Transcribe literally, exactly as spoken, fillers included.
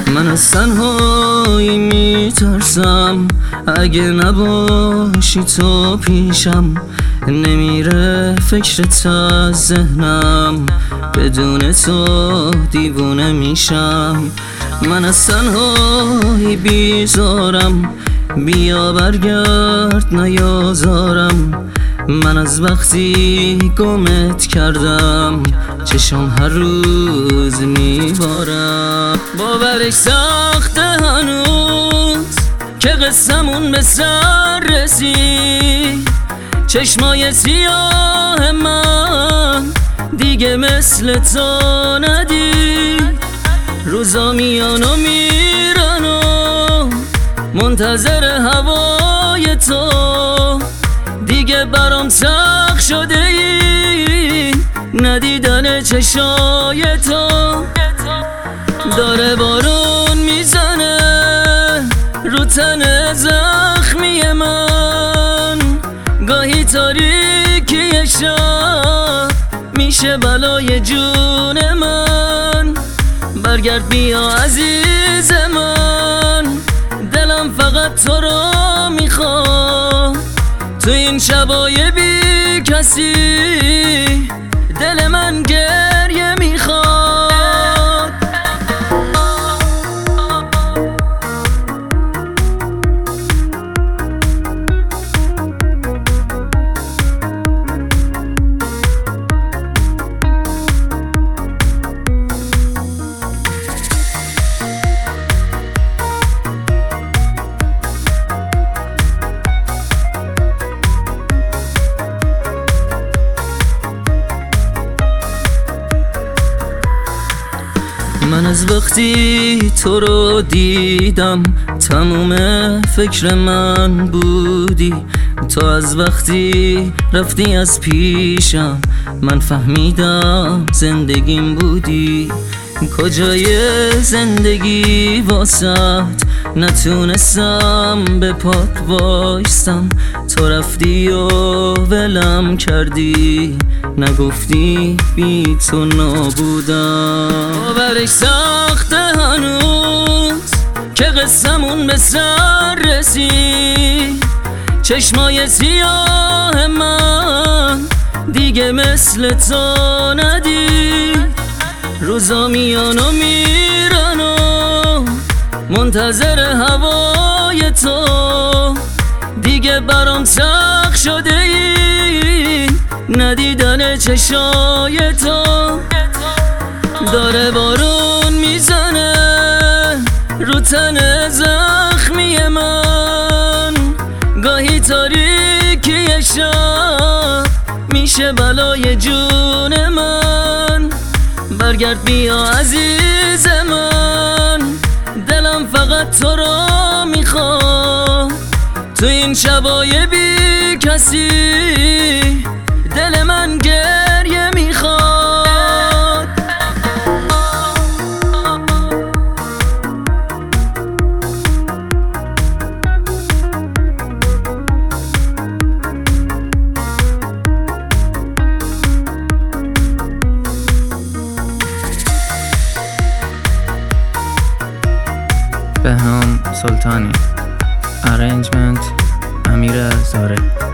من از تنهایی میترسم، اگه نباشی تو پیشم نمیره فکرت از ذهنم، بدون تو دیوونه میشم. من از تنهایی بیزارم، بیا برگرد نیازارم. من از وقتی گمت کردم چشم هر روز میبارم. باورش سخته هنوز که قصمون به سر رسید، چشمای سیاه من دیگه مثل تو ندید. روزا میان و میرن و منتظر هوای تو، دیگه برام سخت شده ای ندیدن چشای تو. داره بارون میزنه رو تن زخمی من، گاهی تاریکی شب میشه بلای جون من. برگرد بیا عزیز من، دلم فقط تو رو میخواد. تو این شبای بی کسی دل من گریه میخواد. من از وقتی تو رو دیدم تموم فکر من بودی. تو از وقتی رفتی از پیشم من فهمیدم زندگیم بودی. کجای زندگی واسط نتونستم به پاک وایستم. تو رفتی و ولم کردی، نگفتی بی تو نابودم. باورش سخته هنوز که قصمون به سر رسید، چشمای سیاه من دیگه مثل تو ندید. روزا میان و میرن و منتظر هوای تو، دیگه برام سخت شده ای ندیدن چشای تو. داره بارون میزنه رو تن زخمی من، گاهی تاریکی شب میشه بلای جون من. برگرد بیا عزیز من، دلم فقط تو رو میخواد. تو این شبای بی کسی دل من گریه میخواد. بهنام سلطانی. ارنجمنت امیر زاره.